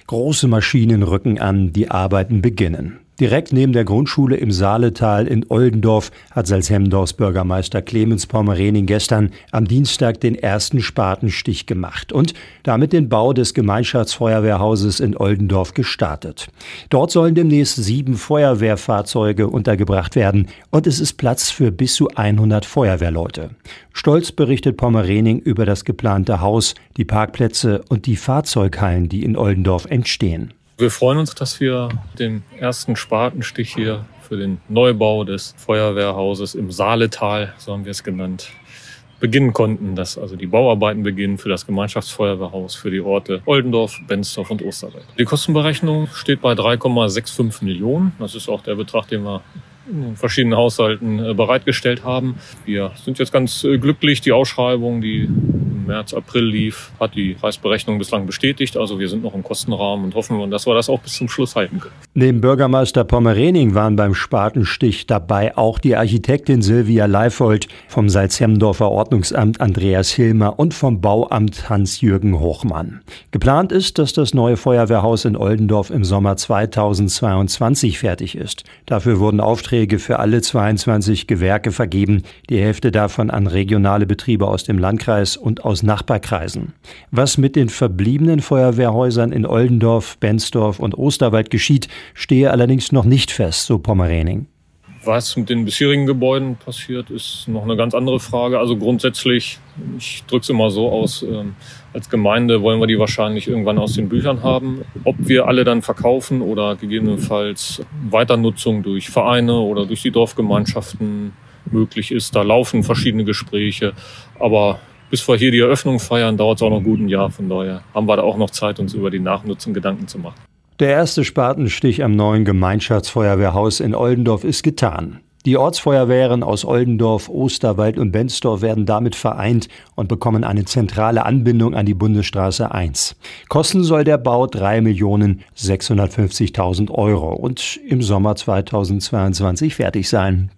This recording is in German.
Große Maschinen rücken an, die Arbeiten beginnen. Direkt neben der Grundschule im Saaletal in Oldendorf hat Salzhemdorfs Bürgermeister Clemens Pommerening gestern am Dienstag den ersten Spatenstich gemacht und damit den Bau des Gemeinschaftsfeuerwehrhauses in Oldendorf gestartet. Dort sollen demnächst 7 Feuerwehrfahrzeuge untergebracht werden und es ist Platz für bis zu 100 Feuerwehrleute. Stolz berichtet Pommerening über das geplante Haus, die Parkplätze und die Fahrzeughallen, die in Oldendorf entstehen. Wir freuen uns, dass wir den ersten Spatenstich hier für den Neubau des Feuerwehrhauses im Saaletal, so haben wir es genannt, beginnen konnten. Dass also die Bauarbeiten beginnen für das Gemeinschaftsfeuerwehrhaus für die Orte Oldendorf, Benzdorf und Osterwald. Die Kostenberechnung steht bei 3,65 Millionen. Das ist auch der Betrag, den wir in verschiedenen Haushalten bereitgestellt haben. Wir sind jetzt ganz glücklich. Die Ausschreibung, die im März, April lief, hat die Preisberechnung bislang bestätigt. Also wir sind noch im Kostenrahmen und hoffen, dass wir das auch bis zum Schluss halten können. Neben Bürgermeister Pommerening waren beim Spatenstich dabei auch die Architektin Silvia Leifold, vom Salzhemdorfer Ordnungsamt Andreas Hilmer und vom Bauamt Hans-Jürgen Hochmann. Geplant ist, dass das neue Feuerwehrhaus in Oldendorf im Sommer 2022 fertig ist. Dafür wurden Aufträge für alle 22 Gewerke vergeben, die Hälfte davon an regionale Betriebe aus dem Landkreis und aus Nachbarkreisen. Was mit den verbliebenen Feuerwehrhäusern in Oldendorf, Benzdorf und Osterwald geschieht, stehe allerdings noch nicht fest, so Pommerening. Was mit den bisherigen Gebäuden passiert, ist noch eine ganz andere Frage. Also grundsätzlich, ich drücke es immer so aus, als Gemeinde wollen wir die wahrscheinlich irgendwann aus den Büchern haben. Ob wir alle dann verkaufen oder gegebenenfalls Weiternutzung durch Vereine oder durch die Dorfgemeinschaften möglich ist, da laufen verschiedene Gespräche. Aber bis wir hier die Eröffnung feiern, dauert es auch noch gut ein Jahr. Von daher haben wir da auch noch Zeit, uns über die Nachnutzung Gedanken zu machen. Der erste Spatenstich am neuen Gemeinschaftsfeuerwehrhaus in Oldendorf ist getan. Die Ortsfeuerwehren aus Oldendorf, Osterwald und Benzdorf werden damit vereint und bekommen eine zentrale Anbindung an die Bundesstraße 1. Kosten soll der Bau 3.650.000 € und im Sommer 2022 fertig sein.